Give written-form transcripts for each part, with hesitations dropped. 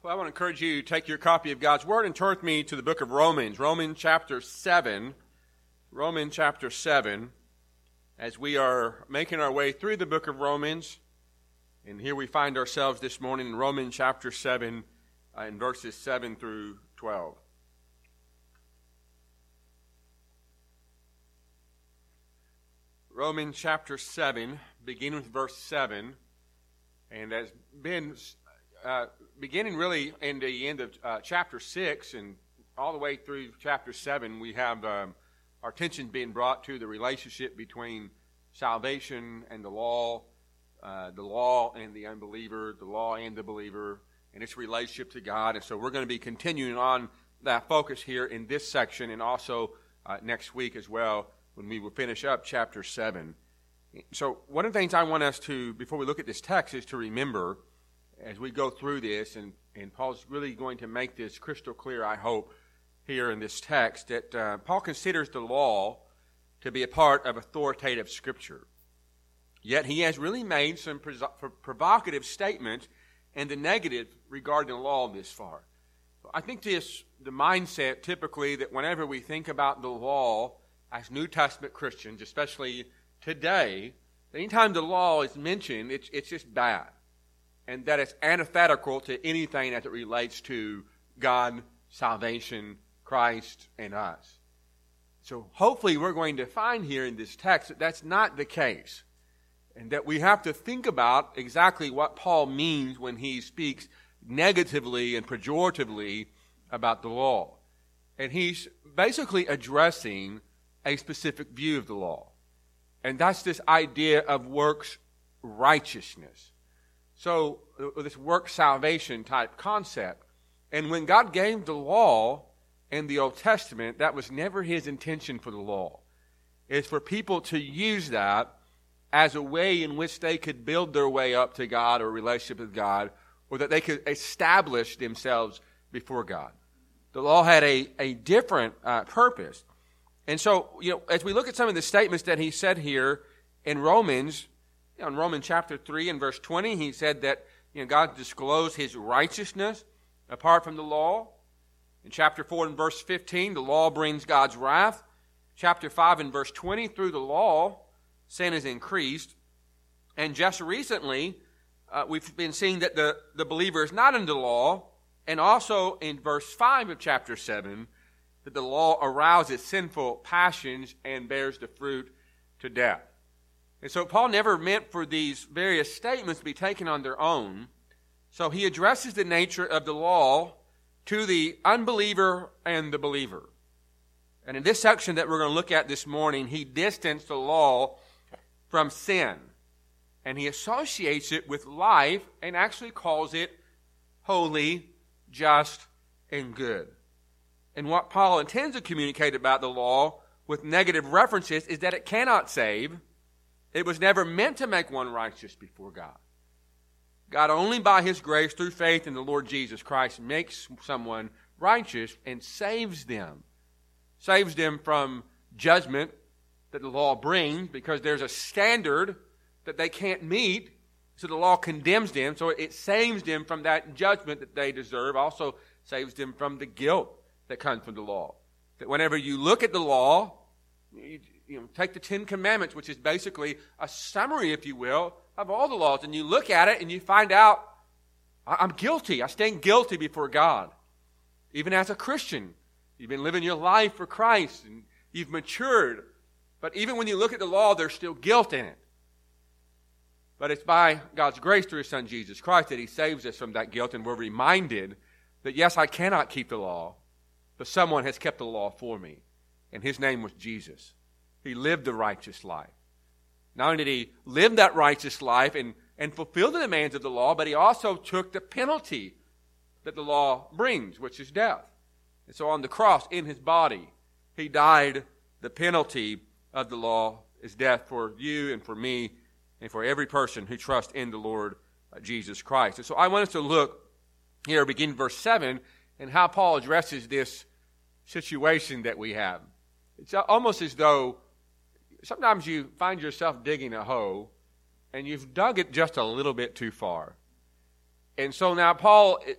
Well, I want to encourage you to take your copy of God's Word and turn with me to the book of Romans, Romans chapter 7, as we are making our way through the book of Romans. And here we find ourselves this morning in Romans chapter 7, in verses 7 through 12. Romans chapter 7, beginning with verse 7, and has been beginning really in the end of chapter 6 and all the way through chapter 7, we have our attention being brought to the relationship between salvation and the law and the unbeliever, the law and the believer, and its relationship to God. And so we're going to be continuing on that focus here in this section and also next week as well when we will finish up chapter 7. So one of the things I want us to, before we look at this text, is to remember as we go through this, and Paul's really going to make this crystal clear, I hope, here in this text, that Paul considers the law to be a part of authoritative Scripture. Yet he has really made some provocative statements and the negative regarding the law this far. I think the mindset typically that whenever we think about the law as New Testament Christians, especially today, anytime the law is mentioned, it's just bad. And that it's antithetical to anything as it relates to God, salvation, Christ, and us. So hopefully we're going to find here in this text that that's not the case. And that we have to think about exactly what Paul means when he speaks negatively and pejoratively about the law. And he's basically addressing a specific view of the law. And that's this idea of works righteousness. So, this work salvation type concept. And when God gave the law in the Old Testament, that was never His intention for the law. It's for people to use that as a way in which they could build their way up to God or a relationship with God, or that they could establish themselves before God. The law had a different purpose. And so, as we look at some of the statements that he said here in Romans, in Romans chapter 3 and verse 20, he said that God disclosed His righteousness apart from the law. In chapter 4 and verse 15, the law brings God's wrath. Chapter 5 and verse 20, through the law, sin is increased. And just recently, we've been seeing that the believer is not under the law. And also in verse 5 of chapter 7, that the law arouses sinful passions and bears the fruit to death. And so Paul never meant for these various statements to be taken on their own. So he addresses the nature of the law to the unbeliever and the believer. And in this section that we're going to look at this morning, he distanced the law from sin. And he associates it with life and actually calls it holy, just, and good. And what Paul intends to communicate about the law with negative references is that it cannot save. It was never meant to make one righteous before God. God only by His grace through faith in the Lord Jesus Christ makes someone righteous and saves them. Saves them from judgment that the law brings because there's a standard that they can't meet. So the law condemns them. So it saves them from that judgment that they deserve. Also saves them from the guilt that comes from the law. That whenever you look at the law, take the Ten Commandments, which is basically a summary, if you will, of all the laws, and you look at it and you find out, I'm guilty. I stand guilty before God. Even as a Christian, you've been living your life for Christ and you've matured. But even when you look at the law, there's still guilt in it. But it's by God's grace through His Son Jesus Christ that He saves us from that guilt, and we're reminded that yes, I cannot keep the law, but someone has kept the law for me, and His name was Jesus. He lived the righteous life. Not only did He live that righteous life and fulfill the demands of the law, but He also took the penalty that the law brings, which is death. And so on the cross, in His body, He died. The penalty of the law is death for you and for me and for every person who trusts in the Lord Jesus Christ. And so I want us to look here, begin verse 7, and how Paul addresses this situation that we have. It's almost as though sometimes you find yourself digging a hole and you've dug it just a little bit too far. And so now Paul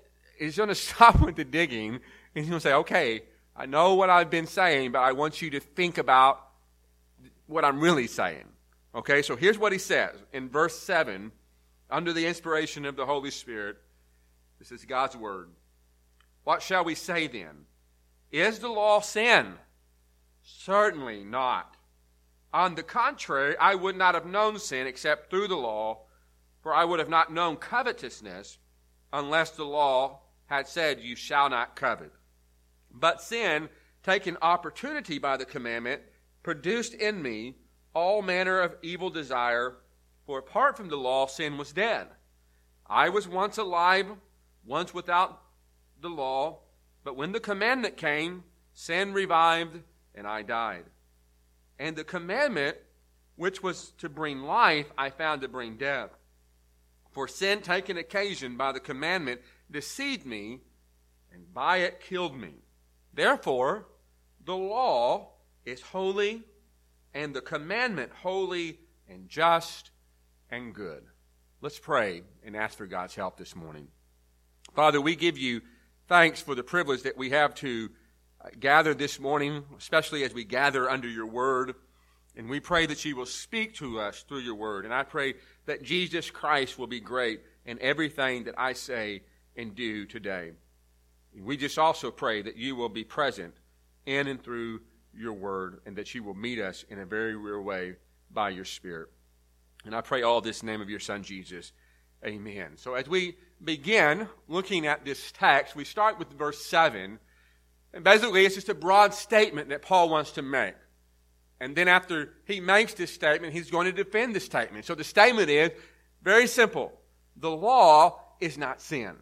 he's going to stop with the digging, and he's going to say, okay, I know what I've been saying, but I want you to think about what I'm really saying. Okay, so here's what he says in verse 7, under the inspiration of the Holy Spirit. This is God's word. What shall we say then? Is the law sin? Certainly not. On the contrary, I would not have known sin except through the law, for I would have not known covetousness unless the law had said, you shall not covet. But sin, taking opportunity by the commandment, produced in me all manner of evil desire, for apart from the law, sin was dead. I was once alive, once without the law, but when the commandment came, sin revived, and I died. And the commandment, which was to bring life, I found to bring death. For sin, taking occasion by the commandment, deceived me, and by it killed me. Therefore, the law is holy, and the commandment holy and just and good. Let's pray and ask for God's help this morning. Father, we give you thanks for the privilege that we have to gather this morning, especially as we gather under your word. And we pray that you will speak to us through your word. And I pray that Jesus Christ will be great in everything that I say and do today. We just also pray that you will be present in and through your word, and that you will meet us in a very real way by your Spirit. And I pray all this in the name of your Son, Jesus. Amen. So as we begin looking at this text, we start with verse 7. And basically, it's just a broad statement that Paul wants to make. And then after he makes this statement, he's going to defend the statement. So the statement is very simple. The law is not sin.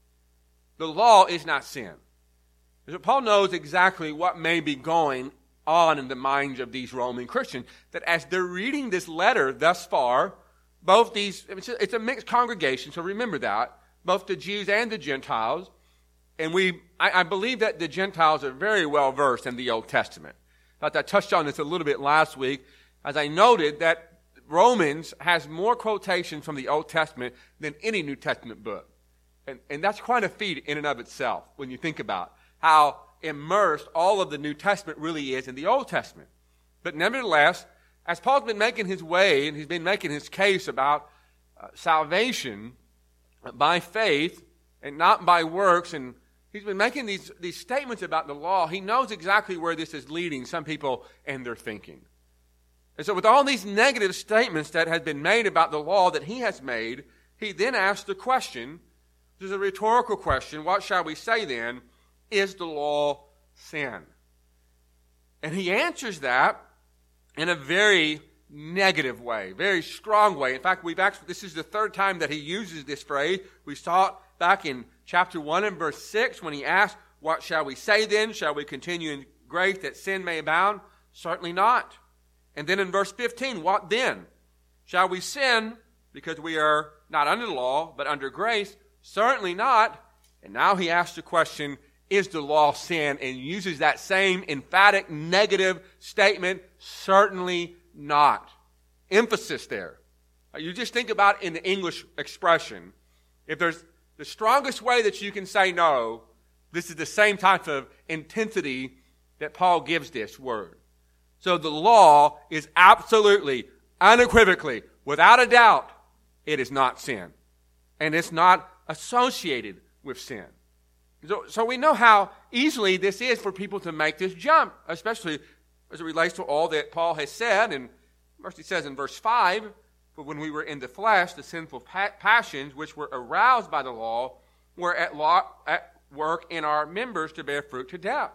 The law is not sin. So Paul knows exactly what may be going on in the minds of these Roman Christians, that as they're reading this letter thus far, both these, it's a mixed congregation, so remember that, both the Jews and the Gentiles, and I believe that the Gentiles are very well versed in the Old Testament. In fact, I touched on this a little bit last week, as I noted that Romans has more quotations from the Old Testament than any New Testament book. And that's quite a feat in and of itself when you think about how immersed all of the New Testament really is in the Old Testament. But nevertheless, as Paul's been making his way and he's been making his case about salvation by faith and not by works, and he's been making these statements about the law, he knows exactly where this is leading some people in their thinking. And so with all these negative statements that have been made about the law that he has made, he then asks the question, this is a rhetorical question, what shall we say then? Is the law sin? And he answers that in a very negative way, very strong way. In fact, this is the third time that he uses this phrase. We saw it back in chapter 1 and verse 6 when he asked, what shall we say then? Shall we continue in grace that sin may abound? Certainly not. And then in verse 15, what then? Shall we sin because we are not under the law, but under grace? Certainly not. And now he asks the question, is the law sin? And uses that same emphatic negative statement, certainly not. Emphasis there. You just think about in the English expression, if there's the strongest way that you can say no, this is the same type of intensity that Paul gives this word. So the law is absolutely, unequivocally, without a doubt, it is not sin. And it's not associated with sin. So we know how easily this is for people to make this jump, especially as it relates to all that Paul has said. And first he says in verse 5, for when we were in the flesh, the sinful passions which were aroused by the law were at work in our members to bear fruit to death.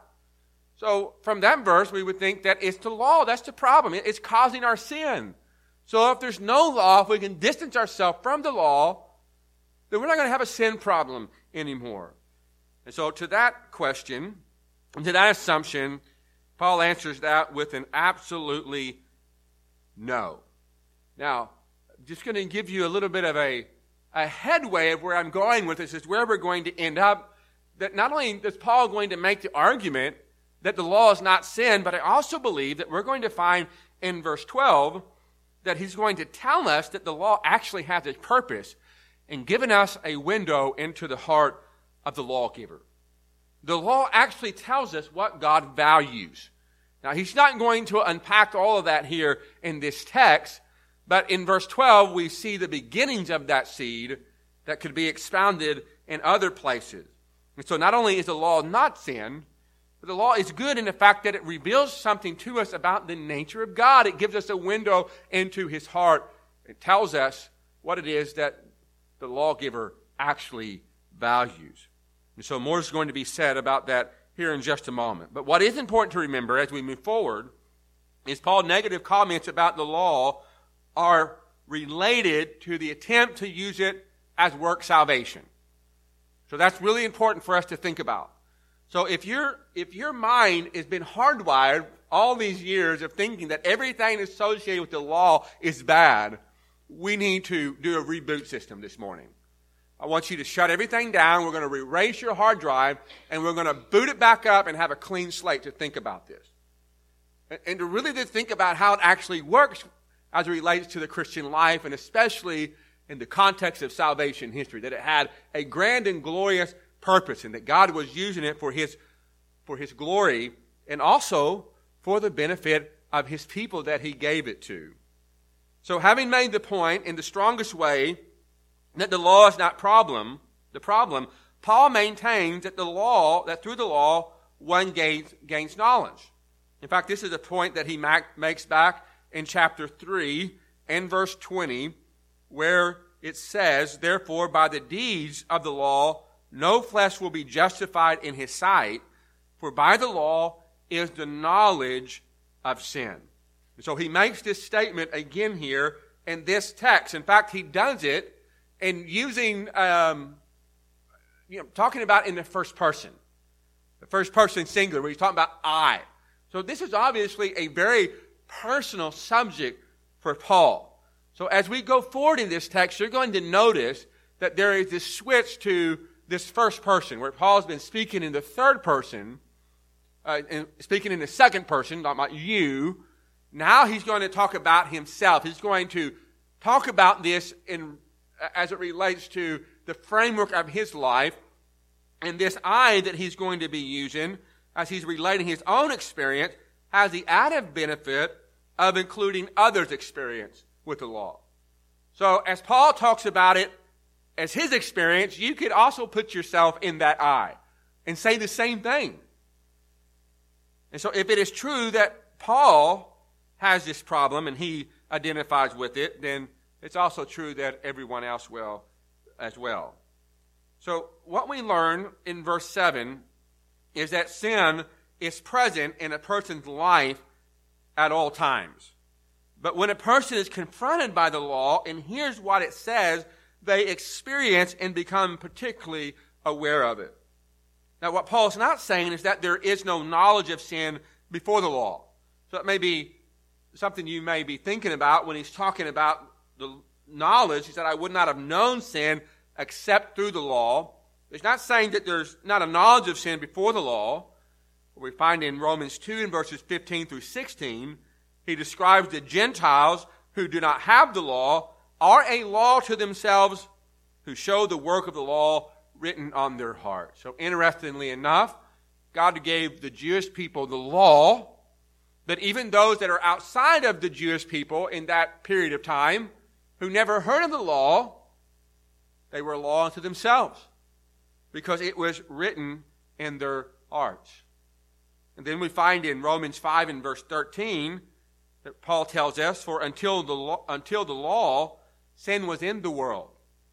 So from that verse, we would think that it's the law. That's the problem. It's causing our sin. So if there's no law, if we can distance ourselves from the law, then we're not going to have a sin problem anymore. And so to that question, and to that assumption, Paul answers that with an absolutely no. Now, I'm just going to give you a little bit of a headway of where I'm going with this, is where we're going to end up. That not only is Paul going to make the argument that the law is not sin, but I also believe that we're going to find in verse 12 that he's going to tell us that the law actually has a purpose in giving us a window into the heart of the lawgiver. The law actually tells us what God values. Now, he's not going to unpack all of that here in this text, but in verse 12, we see the beginnings of that seed that could be expounded in other places. And so not only is the law not sin, but the law is good in the fact that it reveals something to us about the nature of God. It gives us a window into his heart. It tells us what it is that the lawgiver actually values. And so more is going to be said about that here in just a moment. But what is important to remember as we move forward is Paul's negative comments about the law are related to the attempt to use it as work salvation. So that's really important for us to think about. So if your mind has been hardwired all these years of thinking that everything associated with the law is bad, we need to do a reboot system this morning. I want you to shut everything down. We're going to erase your hard drive, and we're going to boot it back up and have a clean slate to think about this. And to really think about how it actually works as it relates to the Christian life, and especially in the context of salvation history, that it had a grand and glorious purpose, and that God was using it for his glory, and also for the benefit of his people that he gave it to. So having made the point in the strongest way that the law is not the problem, Paul maintains that through the law, one gains knowledge. In fact, this is a point that he makes back in chapter 3 and verse 20, where it says, "Therefore, by the deeds of the law, no flesh will be justified in his sight, for by the law is the knowledge of sin." And so he makes this statement again here in this text. In fact, he does it in using, talking about in the first person singular, where he's talking about I. So this is obviously a very personal subject for Paul. So as we go forward in this text, you're going to notice that there is this switch to this first person, where Paul's been speaking in the third person, and speaking in the second person, talking about you. Now he's going to talk about himself. He's going to talk about this as it relates to the framework of his life, and this I that he's going to be using as he's relating his own experience has the added benefit of including others' experience with the law. So as Paul talks about it as his experience, you could also put yourself in that I and say the same thing. And so if it is true that Paul has this problem and he identifies with it, then it's also true that everyone else will as well. So what we learn in verse 7 is that sin is present in a person's life at all times. But when a person is confronted by the law and hears what it says, they experience and become particularly aware of it. Now, what Paul's not saying is that there is no knowledge of sin before the law. So it may be something you may be thinking about when he's talking about the knowledge. He said, I would not have known sin except through the law. He's not saying that there's not a knowledge of sin before the law. We find in Romans 2 in verses 15 through 16, he describes the Gentiles who do not have the law are a law to themselves, who show the work of the law written on their hearts. So interestingly enough, God gave the Jewish people the law, but even those that are outside of the Jewish people in that period of time, who never heard of the law, they were a law unto themselves, because it was written in their hearts. And then we find in Romans 5 and verse 13 that Paul tells us, for until the law, sin was in the world.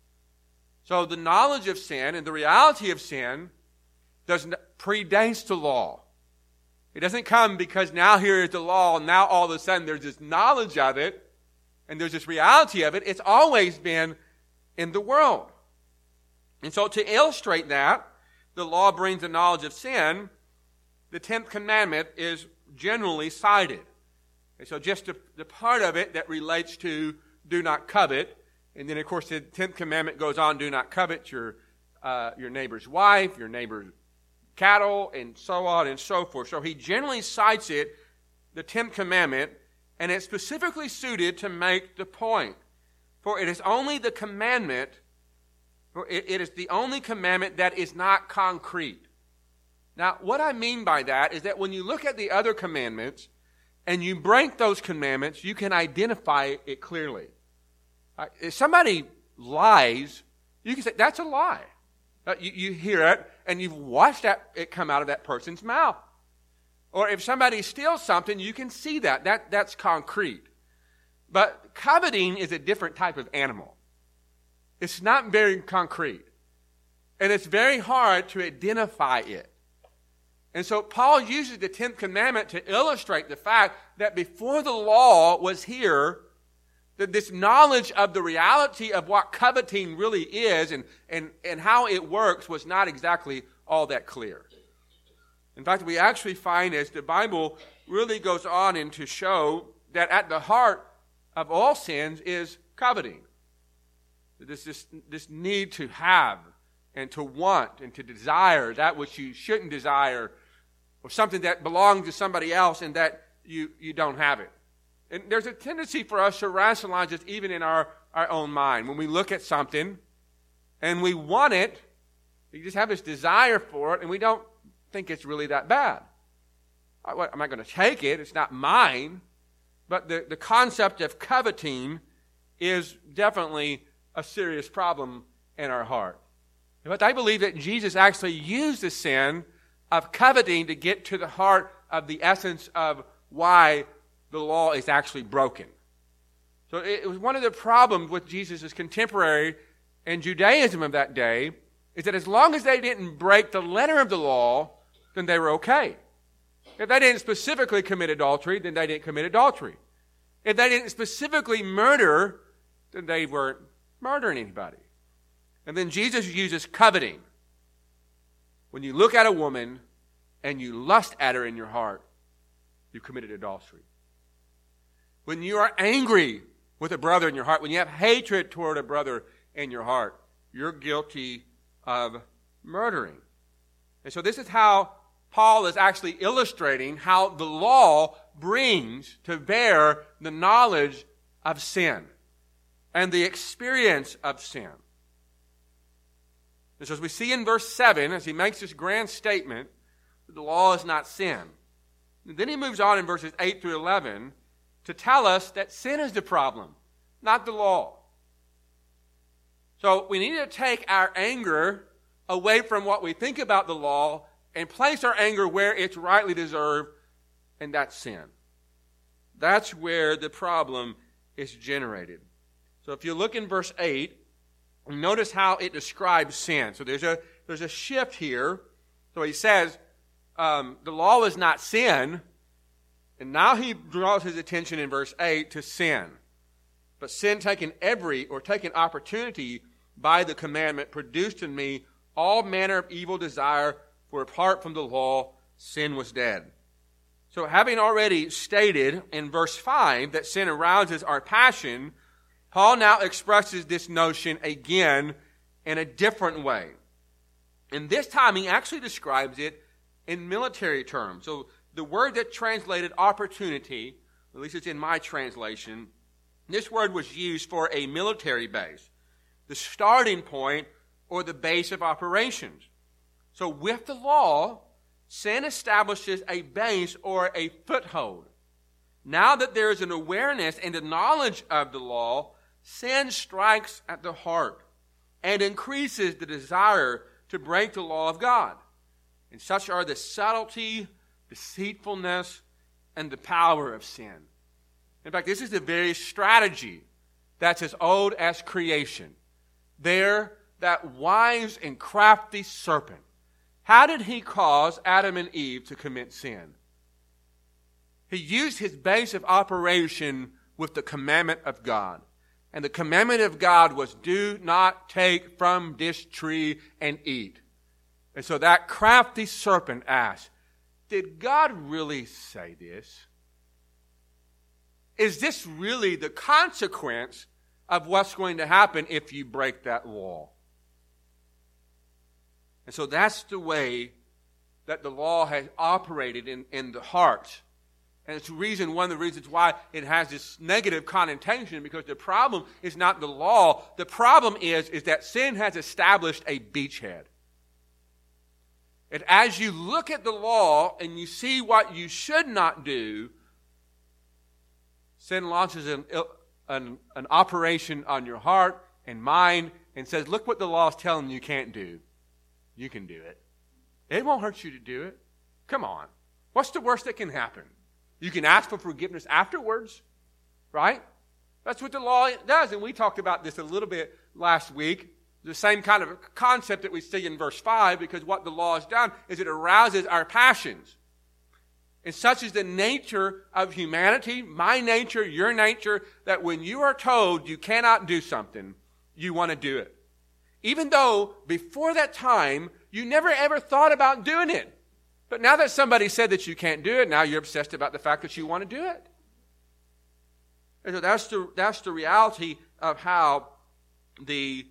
So the knowledge of sin and the reality of sin predates the law. It doesn't come because now here is the law and now all of a sudden there's this knowledge of it and there's this reality of it. It's always been in the world. And so to illustrate that, the law brings the knowledge of sin. The 10th commandment is generally cited. And so just the part of it that relates to do not covet. And then, of course, the 10th commandment goes on, do not covet your neighbor's wife, your neighbor's cattle, and so on and so forth. So he generally cites it, the 10th commandment, and it's specifically suited to make the point. For it is only the commandment It is the only commandment that is not concrete. Now, what I mean by that is that when you look at the other commandments and you break those commandments, you can identify it clearly. If somebody lies, you can say, that's a lie. You hear it, and you've watched it come out of that person's mouth. Or if somebody steals something, you can see that. That's concrete. But coveting is a different type of animal. It's not very concrete. And it's very hard to identify it. And so Paul uses the 10th commandment to illustrate the fact that before the law was here, that this knowledge of the reality of what coveting really is and how it works was not exactly all that clear. In fact, we actually find as the Bible really goes on and to show that at the heart of all sins is coveting. This need to have and to want and to desire that which you shouldn't desire, or something that belongs to somebody else and that you don't have it. And there's a tendency for us to rationalize this even in our own mind. When we look at something and we want it, we just have this desire for it and we don't think it's really that bad. I'm not going to take it. It's not mine. But the concept of coveting is definitely a serious problem in our heart. But I believe that Jesus actually used the sin of coveting to get to the heart of the essence of why the law is actually broken. So it was one of the problems with Jesus' contemporary and Judaism of that day is that as long as they didn't break the letter of the law, then they were okay. If they didn't specifically commit adultery, then they didn't commit adultery. If they didn't specifically murder, then they weren't murdering anybody. And then Jesus uses coveting. When you look at a woman and you lust at her in your heart, you committed adultery. When you are angry with a brother in your heart, when you have hatred toward a brother in your heart, you're guilty of murdering. And so this is how Paul is actually illustrating how the law brings to bear the knowledge of sin and the experience of sin. And so as we see in verse 7, as he makes this grand statement, that the law is not sin. And then he moves on in verses 8 through 11 to tell us that sin is the problem, not the law. So we need to take our anger away from what we think about the law and place our anger where it's rightly deserved, and that's sin. That's where the problem is generated. So if you look in verse 8, notice how it describes sin. So there's a shift here. So he says, the law is not sin, and now he draws his attention in verse 8 to sin. But sin taking opportunity by the commandment produced in me all manner of evil desire, for apart from the law, sin was dead. So having already stated in verse 5 that sin arouses our passion, Paul now expresses this notion again in a different way. And this time he actually describes it in military terms. So the word that translated opportunity, at least it's in my translation, this word was used for a military base, the starting point or the base of operations. So with the law, sin establishes a base or a foothold. Now that there is an awareness and a knowledge of the law, sin strikes at the heart and increases the desire to break the law of God. And such are the subtlety, deceitfulness, and the power of sin. In fact, this is the very strategy that's as old as creation. There, that wise and crafty serpent. How did he cause Adam and Eve to commit sin? He used his base of operation with the commandment of God. And the commandment of God was, do not take from this tree and eat. And so that crafty serpent asked, did God really say this? Is this really the consequence of what's going to happen if you break that law? And so that's the way that the law has operated in the heart And it's one of the reasons why it has this negative connotation, because the problem is not the law. The problem is that sin has established a beachhead. And as you look at the law and you see what you should not do, sin launches an operation on your heart and mind and says, look what the law is telling you can't do. You can do it. It won't hurt you to do it. Come on. What's the worst that can happen? You can ask for forgiveness afterwards, right? That's what the law does. And we talked about this a little bit last week. The same kind of concept that we see in verse 5, because what the law has done is it arouses our passions. And such is the nature of humanity, my nature, your nature, that when you are told you cannot do something, you want to do it. Even though before that time, you never ever thought about doing it. But now that somebody said that you can't do it, now you're obsessed about the fact that you want to do it. And so that's the reality of how the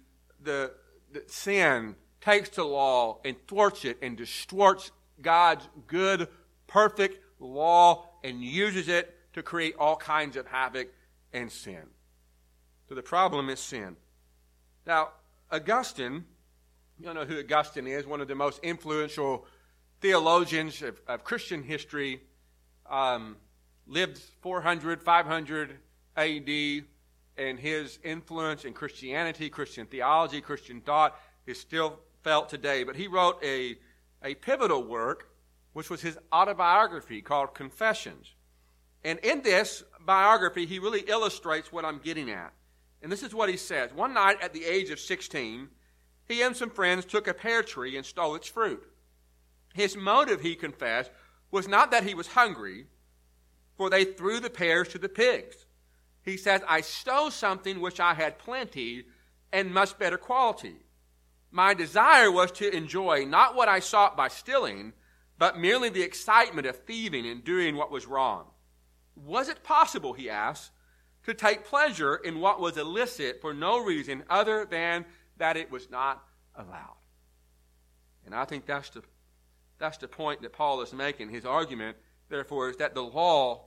sin takes the law and thwarts it and distorts God's good, perfect law and uses it to create all kinds of havoc and sin. So the problem is sin. Now, Augustine, you know who Augustine is, one of the most influential theologians of Christian history, lived 400, 500 A.D., and his influence in Christianity, Christian theology, Christian thought is still felt today. But he wrote a pivotal work, which was his autobiography called Confessions. And in this biography, he really illustrates what I'm getting at. And this is what he says. One night at the age of 16, he and some friends took a pear tree and stole its fruit. His motive, he confessed, was not that he was hungry, for they threw the pears to the pigs. He says, I stole something which I had plenty and much better quality. My desire was to enjoy not what I sought by stealing, but merely the excitement of thieving and doing what was wrong. Was it possible, he asked, to take pleasure in what was illicit for no reason other than that it was not allowed? And I think that's the point that Paul is making. His argument, therefore, is that the law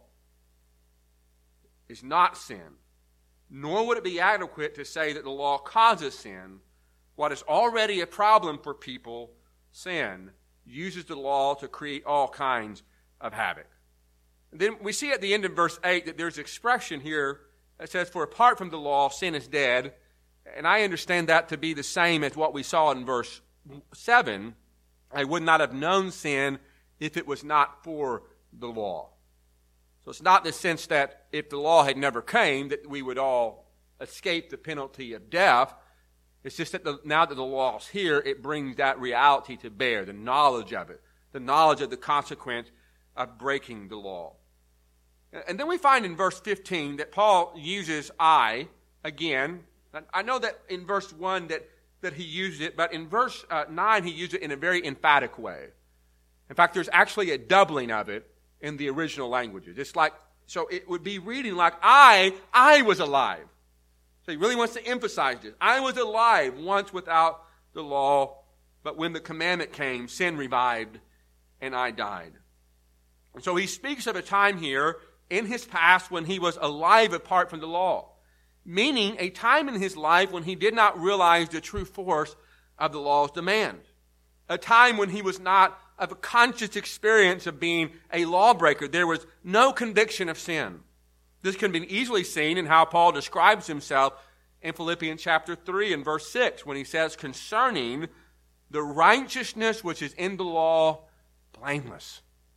is not sin, nor would it be adequate to say that the law causes sin. What is already a problem for people, sin, uses the law to create all kinds of havoc. And then we see at the end of verse 8 that there's expression here that says, for apart from the law, sin is dead. And I understand that to be the same as what we saw in verse 7. I would not have known sin if it was not for the law. So it's not the sense that if the law had never came, that we would all escape the penalty of death. It's just that now that the law is here, it brings that reality to bear, the knowledge of it, the knowledge of the consequence of breaking the law. And then we find in verse 15 that Paul uses I again. I know that in verse 1 that he used it, but in verse 9 he used it in a very emphatic way. In fact, there's actually a doubling of it in the original languages. It's like, so it would be reading like, I was alive. So he really wants to emphasize this. I was alive once without the law, but when the commandment came, sin revived, and I died. And so he speaks of a time here in his past when he was alive apart from the law, meaning a time in his life when he did not realize the true force of the law's demands, a time when he was not of a conscious experience of being a lawbreaker. There was no conviction of sin. This can be easily seen in how Paul describes himself in Philippians chapter 3 and verse 6 when he says, concerning the righteousness which is in the law, blameless.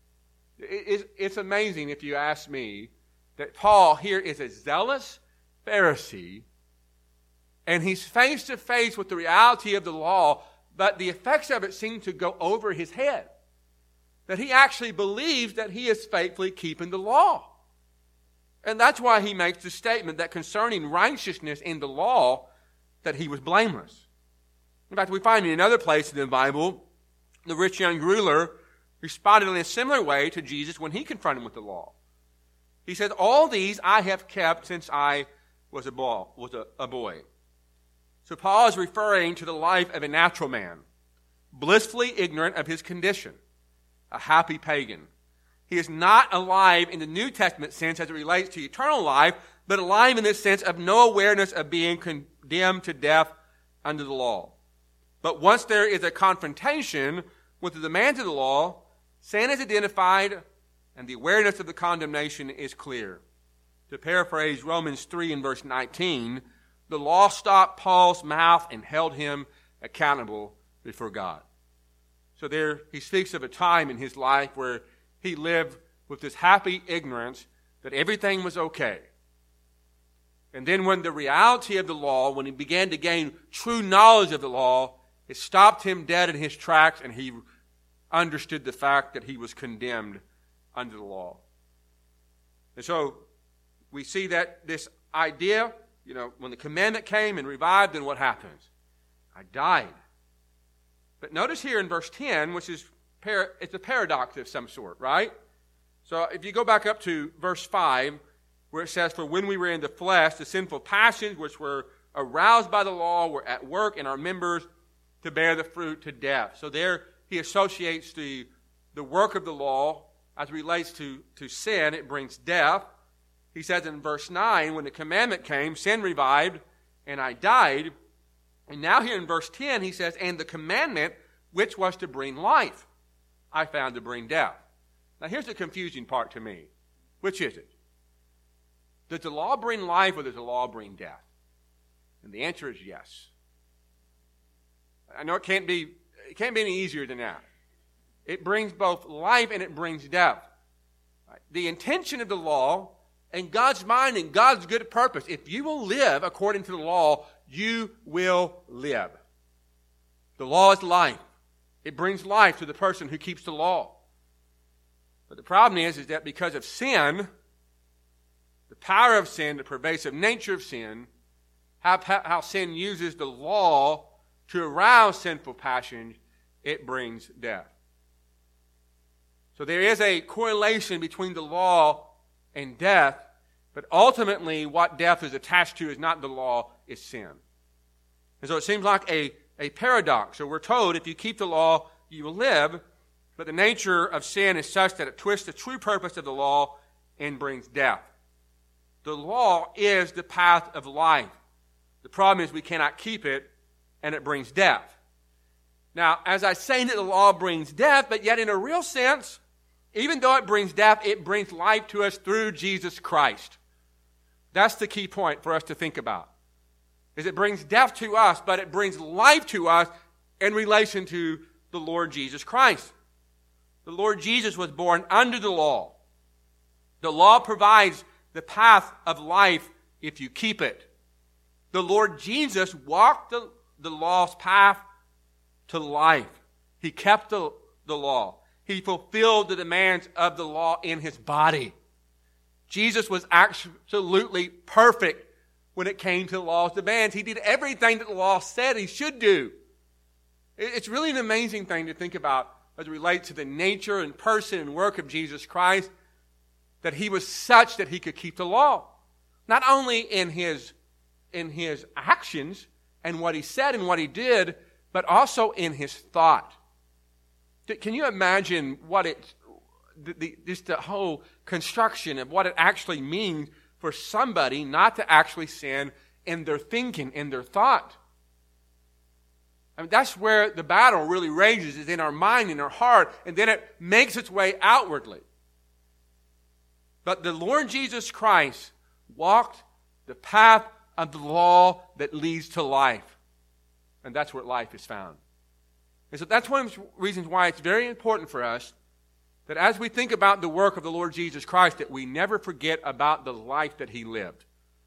It's amazing, if you ask me, that Paul here is a zealous Pharisee, and he's face to face with the reality of the law, but the effects of it seem to go over his head. That he actually believes that he is faithfully keeping the law. And that's why he makes the statement that concerning righteousness in the law, that he was blameless. In fact, we find in another place in the Bible, the rich young ruler responded in a similar way to Jesus when he confronted him with the law. He said, all these I have kept since I was a boy. So Paul is referring to the life of a natural man, blissfully ignorant of his condition, a happy pagan. He is not alive in the New Testament sense as it relates to eternal life, but alive in the sense of no awareness of being condemned to death under the law. But once there is a confrontation with the demands of the law, sin is identified and the awareness of the condemnation is clear. To paraphrase Romans 3 and verse 19, the law stopped Paul's mouth and held him accountable before God. So there he speaks of a time in his life where he lived with this happy ignorance that everything was okay. And then when the reality of the law, when he began to gain true knowledge of the law, it stopped him dead in his tracks, and he understood the fact that he was condemned under the law. And so we see that this idea, when the commandment came and revived, then what happens? I died. But notice here in verse 10, which is it's a paradox of some sort, right? So if you go back up to verse 5, where it says, "For when we were in the flesh, the sinful passions which were aroused by the law were at work in our members to bear the fruit to death." So there he associates the work of the law as it relates to sin. It brings death. He says in verse 9, when the commandment came, sin revived, and I died. And now here in verse 10, he says, "And the commandment which was to bring life, I found to bring death." Now here's the confusing part to me. Which is it? Does the law bring life, or does the law bring death? And the answer is yes. I know it can't be any easier than that. It brings both life and it brings death. The intention of the law and God's mind and God's good purpose, if you will live according to the law, you will live. The law is life. It brings life to the person who keeps the law. But the problem is that because of sin, the power of sin, the pervasive nature of sin, how sin uses the law to arouse sinful passions, it brings death. So there is a correlation between the law and death, but ultimately what death is attached to is not the law, it's sin. And so it seems like a paradox. So we're told if you keep the law, you will live, but the nature of sin is such that it twists the true purpose of the law and brings death. The law is the path of life. The problem is we cannot keep it, and it brings death. Now, as I say that the law brings death, but yet in a real sense, even though it brings death, it brings life to us through Jesus Christ. That's the key point for us to think about. Is it brings death to us, but it brings life to us in relation to the Lord Jesus Christ. The Lord Jesus was born under the law. The law provides the path of life if you keep it. The Lord Jesus walked the law's path to life. He kept the law. He fulfilled the demands of the law in his body. Jesus was absolutely perfect when it came to the law's demands. He did everything that the law said he should do. It's really an amazing thing to think about as it relates to the nature and person and work of Jesus Christ, that he was such that he could keep the law. Not only in his actions and what he said and what he did, but also in his thought. Can you imagine what just the whole construction of what it actually means for somebody not to actually sin in their thinking, in their thought? I mean, that's where the battle really rages, is in our mind, in our heart, and then it makes its way outwardly. But the Lord Jesus Christ walked the path of the law that leads to life. And that's where life is found. And so that's one of the reasons why it's very important for us that as we think about the work of the Lord Jesus Christ, that we never forget about the life that he lived.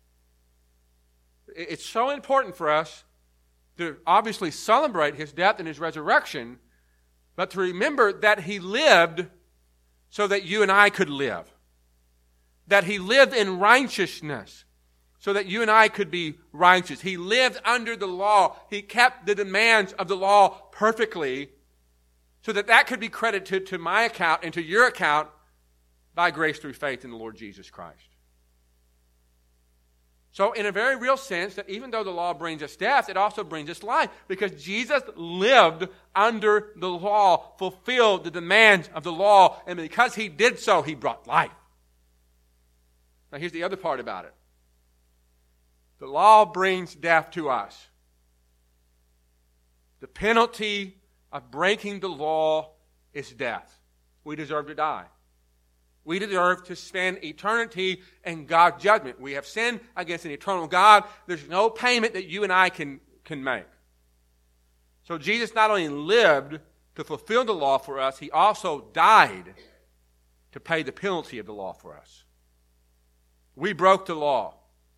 It's so important for us to obviously celebrate his death and his resurrection, but to remember that he lived so that you and I could live. That he lived in righteousness so that you and I could be righteous. He lived under the law. He kept the demands of the law perfectly so that could be credited to my account and to your account by grace through faith in the Lord Jesus Christ. So in a very real sense, that even though the law brings us death, it also brings us life, because Jesus lived under the law, fulfilled the demands of the law, and because he did so, he brought life. Now here's the other part about it. The law brings death to us. The penalty of breaking the law is death. We deserve to die. We deserve to spend eternity in God's judgment. We have sinned against an eternal God. There's no payment that you and I can make. So Jesus not only lived to fulfill the law for us, he also died to pay the penalty of the law for us. We broke the law.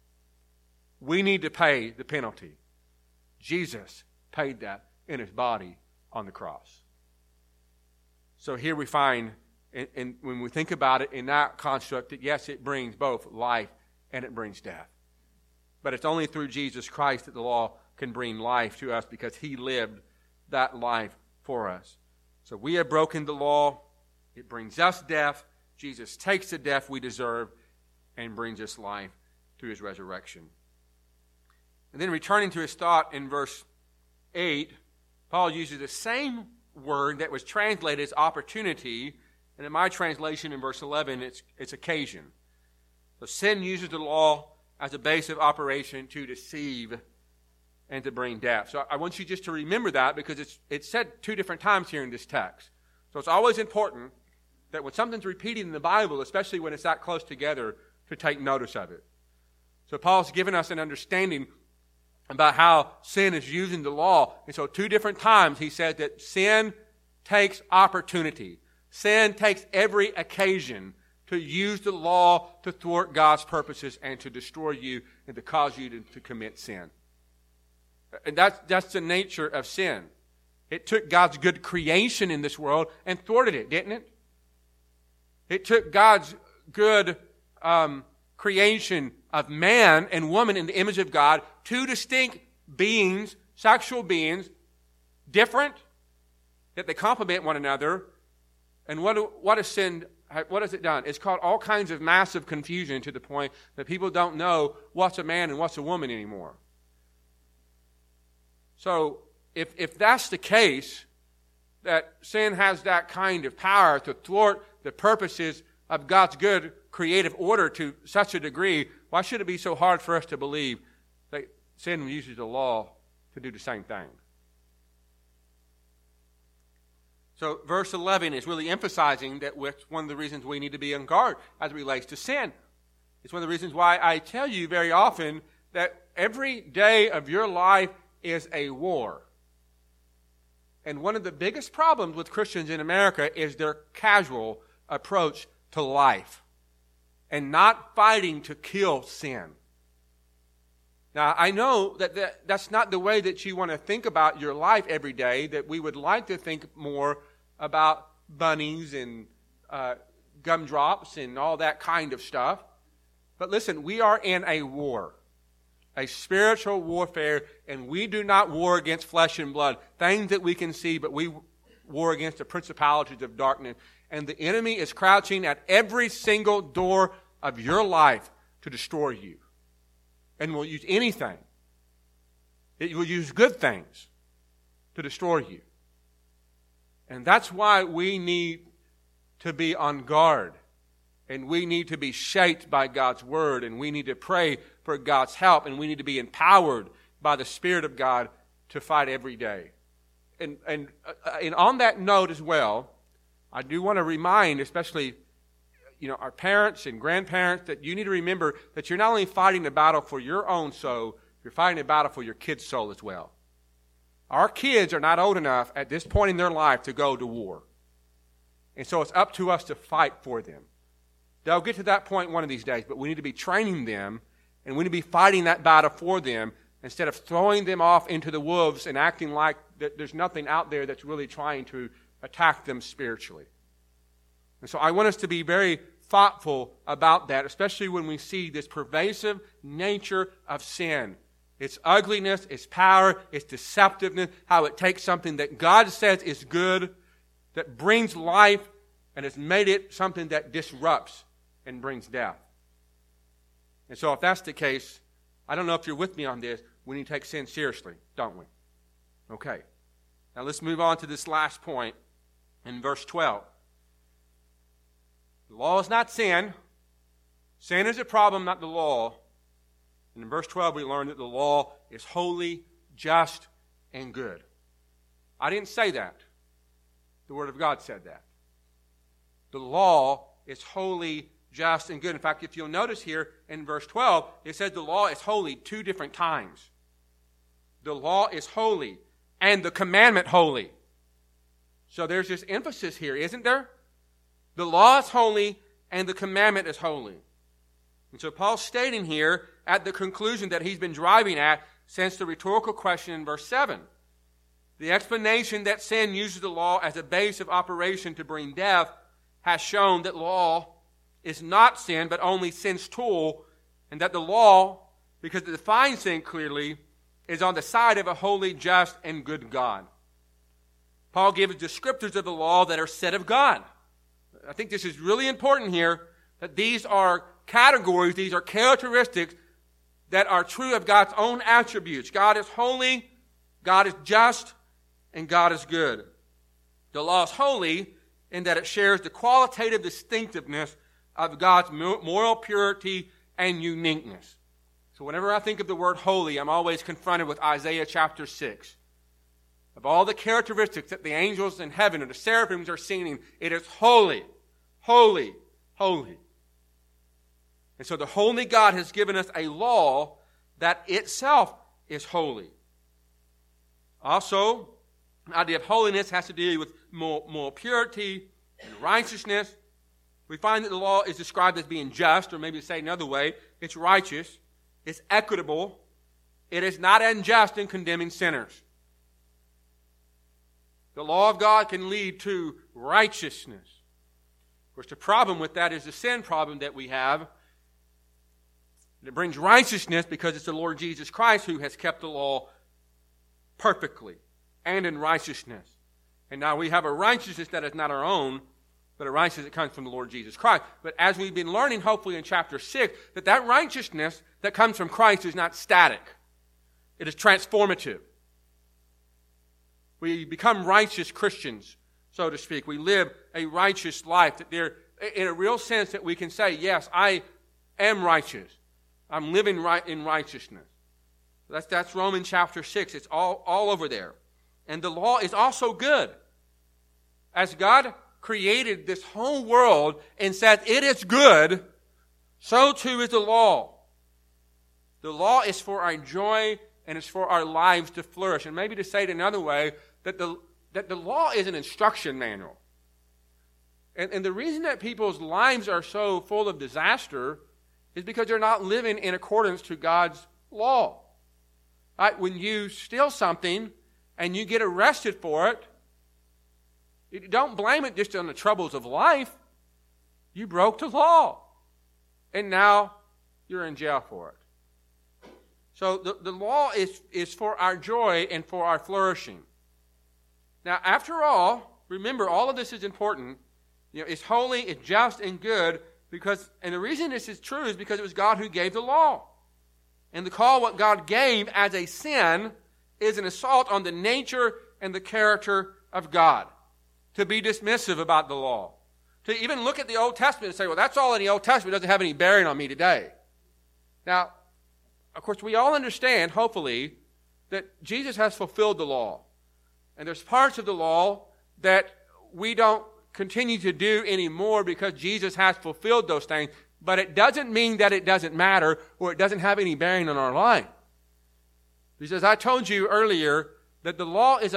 We need to pay the penalty. Jesus paid that in his body on the cross. So here we find, and when we think about it in that construct, that yes, it brings both life and it brings death. But it's only through Jesus Christ that the law can bring life to us, because he lived that life for us. So we have broken the law. It brings us death. Jesus takes the death we deserve and brings us life through his resurrection. And then returning to his thought in verse 8, Paul uses the same word that was translated as opportunity, and in my translation in verse 11, it's occasion. So sin uses the law as a base of operation to deceive and to bring death. So I want you just to remember that, because it's said 2 different times here in this text. So it's always important that when something's repeated in the Bible, especially when it's that close together, to take notice of it. So Paul's given us an understanding about how sin is using the law. And so 2 different times he said that sin takes opportunity. Sin takes every occasion to use the law to thwart God's purposes and to destroy you and to cause you to commit sin. And that's the nature of sin. It took God's good creation in this world and thwarted it, didn't it? It took God's good creation of man and woman in the image of God, 2 distinct beings, sexual beings, different, yet they complement one another. And what has sin, what has it done? It's caused all kinds of massive confusion to the point that people don't know what's a man and what's a woman anymore. So if that's the case, that sin has that kind of power to thwart the purposes of God's good creative order to such a degree, why should it be so hard for us to believe that sin uses the law to do the same thing? So verse 11 is really emphasizing that it's one of the reasons we need to be on guard as it relates to sin. It's one of the reasons why I tell you very often that every day of your life is a war. And one of the biggest problems with Christians in America is their casual approach to life and not fighting to kill sin. Now, I know that that's not the way that you want to think about your life every day, that we would like to think more about bunnies and gumdrops and all that kind of stuff. But listen, we are in a war, a spiritual warfare, and we do not war against flesh and blood, things that we can see, but we war against the principalities of darkness. And the enemy is crouching at every single door of your life to destroy you. And will use anything. It will use good things to destroy you. And that's why we need to be on guard. And we need to be shaped by God's Word. And we need to pray for God's help. And we need to be empowered by the Spirit of God to fight every day. And on that note as well, I do want to remind, especially our parents and grandparents, that you need to remember that you're not only fighting the battle for your own soul, you're fighting a battle for your kids' soul as well. Our kids are not old enough at this point in their life to go to war. And so it's up to us to fight for them. They'll get to that point one of these days, but we need to be training them, and we need to be fighting that battle for them instead of throwing them off into the wolves and acting like that there's nothing out there that's really trying to attack them spiritually. And so I want us to be very thoughtful about that, especially when we see this pervasive nature of sin. Its ugliness, its power, its deceptiveness, how it takes something that God says is good, that brings life, and has made it something that disrupts and brings death. And so if that's the case, I don't know if you're with me on this. We need to take sin seriously, don't we? Okay. Now let's move on to this last point in verse 12. The law is not sin. Sin is a problem, not the law. And in verse 12 we learn that the law is holy, just, and good. I didn't say that. The Word of God said that. The law is holy, just, and good. In fact, if you'll notice here in verse 12, it says the law is holy 2 different times. The law is holy, and the commandment holy. So there's this emphasis here, isn't there? The law is holy, and the commandment is holy. And so Paul's stating here at the conclusion that he's been driving at since the rhetorical question in verse 7. The explanation that sin uses the law as a base of operation to bring death has shown that law is not sin, but only sin's tool, and that the law, because it defines sin clearly, is on the side of a holy, just, and good God. Paul gives descriptors of the law that are said of God. I think this is really important here, that these are categories, these are characteristics that are true of God's own attributes. God is holy, God is just, and God is good. The law is holy in that it shares the qualitative distinctiveness of God's moral purity and uniqueness. So whenever I think of the word holy, I'm always confronted with Isaiah chapter 6. Of all the characteristics that the angels in heaven or the seraphims are singing, it is holy, holy, holy. And so the holy God has given us a law that itself is holy. Also, the idea of holiness has to do with moral purity and righteousness. We find that the law is described as being just, or maybe to say another way, it's righteous, it's equitable, it is not unjust in condemning sinners. The law of God can lead to righteousness. Of course, the problem with that is the sin problem that we have. It brings righteousness because it's the Lord Jesus Christ who has kept the law perfectly and in righteousness. And now we have a righteousness that is not our own, but a righteousness that comes from the Lord Jesus Christ. But as we've been learning, hopefully in chapter 6, that righteousness that comes from Christ is not static. It is transformative. We become righteous Christians, so to speak. We live a righteous life. That there, in a real sense, that we can say, yes, I am righteous. I'm living right in righteousness. That's Romans chapter 6. It's all over there. And the law is also good. As God created this whole world and said it is good, so too is the law. The law is for our joy and it's for our lives to flourish. And maybe to say it another way, that the law is an instruction manual. And the reason that people's lives are so full of disaster is because they're not living in accordance to God's law. Right? When you steal something and you get arrested for it, you don't blame it just on the troubles of life. You broke the law. And now you're in jail for it. So the law is for our joy and for our flourishing. Now, after all, remember, all of this is important. It's holy, it's just, and good, and the reason this is true is because it was God who gave the law. And to call what God gave as a sin is an assault on the nature and the character of God. To be dismissive about the law. To even look at the Old Testament and say, well, that's all in the Old Testament. It doesn't have any bearing on me today. Now, of course, we all understand, hopefully, that Jesus has fulfilled the law. And there's parts of the law that we don't continue to do anymore because Jesus has fulfilled those things. But it doesn't mean that it doesn't matter or it doesn't have any bearing on our life. Because I told you earlier that the law is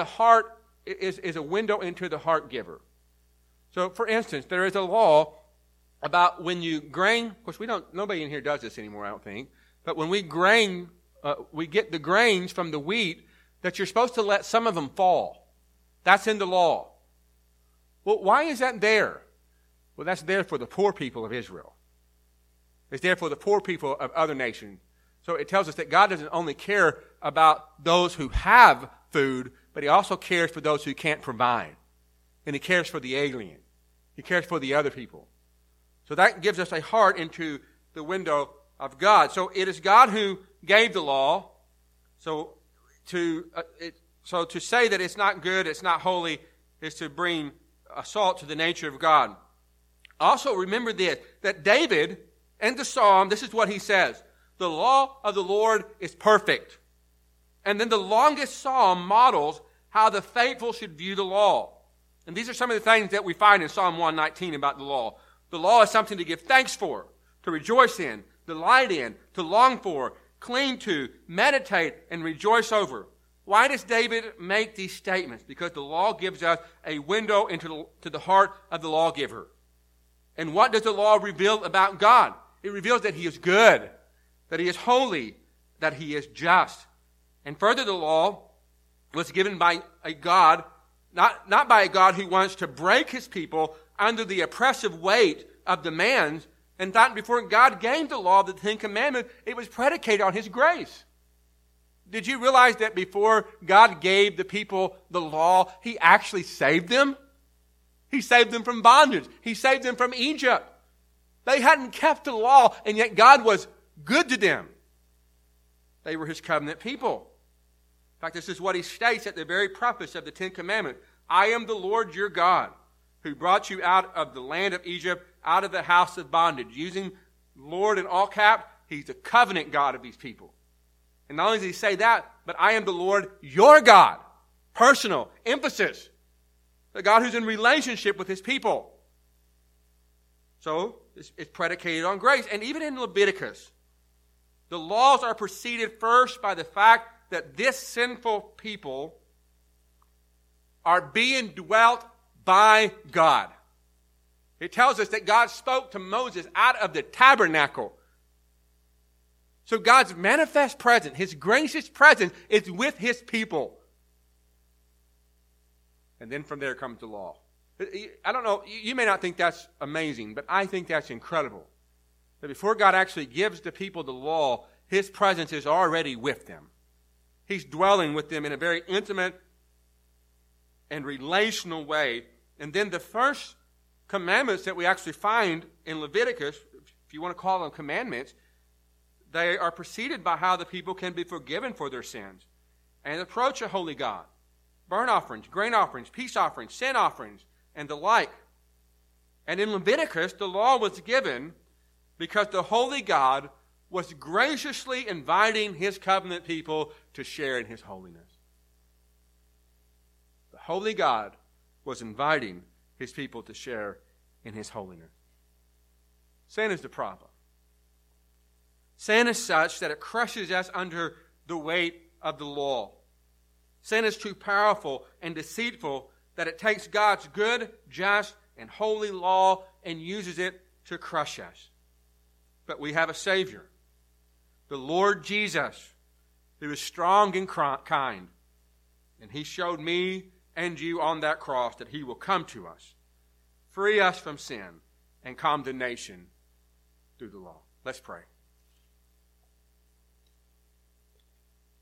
a window into the heart giver. So, for instance, there is a law about when you grain. Of course, nobody in here does this anymore, I don't think. But when we get the grains from the wheat, that you're supposed to let some of them fall. That's in the law. Well, why is that there? Well, that's there for the poor people of Israel. It's there for the poor people of other nations. So it tells us that God doesn't only care about those who have food, but He also cares for those who can't provide. And He cares for the alien. He cares for the other people. So that gives us a heart into the window of God. So it is God who gave the law. So to say that it's not good, it's not holy, is to bring assault to the nature of God. Also remember this, that David in the psalm, this is what he says: the law of the Lord is perfect. And then the longest psalm models how the faithful should view the law. And these are some of the things that we find in Psalm 119 about the law. The law is something to give thanks for, to rejoice in, delight in, to long for, cling to, meditate, and rejoice over. Why does David make these statements? Because the law gives us a window into the heart of the lawgiver. And what does the law reveal about God? It reveals that He is good, that He is holy, that He is just. And further, the law was given by a God, not by a God who wants to break His people under the oppressive weight of demands. In fact, before God gave the law of the Ten Commandments, it was predicated on His grace. Did you realize that before God gave the people the law, He actually saved them? He saved them from bondage. He saved them from Egypt. They hadn't kept the law, and yet God was good to them. They were His covenant people. In fact, this is what He states at the very preface of the Ten Commandments. I am the Lord your God, who brought you out of the land of Egypt, out of the house of bondage. Using Lord in all caps, He's the covenant God of these people. And not only does He say that, but I am the Lord your God. Personal, emphasis. The God who's in relationship with His people. So, it's predicated on grace. And even in Leviticus, the laws are preceded first by the fact that this sinful people are being dwelt by God. It tells us that God spoke to Moses out of the tabernacle. So God's manifest presence, His gracious presence, is with His people. And then from there comes the law. I don't know, you may not think that's amazing, but I think that's incredible. That before God actually gives the people the law, His presence is already with them. He's dwelling with them in a very intimate and relational way. And then the first commandments that we actually find in Leviticus, if you want to call them commandments, they are preceded by how the people can be forgiven for their sins and approach a holy God. Burnt offerings, grain offerings, peace offerings, sin offerings, and the like. And in Leviticus, the law was given because the holy God was graciously inviting His covenant people to share in His holiness. The holy God was inviting His people to share in His holiness. Sin is the problem. Sin is such that it crushes us under the weight of the law. Sin is too powerful and deceitful that it takes God's good, just, and holy law and uses it to crush us. But we have a Savior, the Lord Jesus, who is strong and kind. And He showed me and you on that cross that He will come to us, free us from sin and condemnation through the law. Let's pray.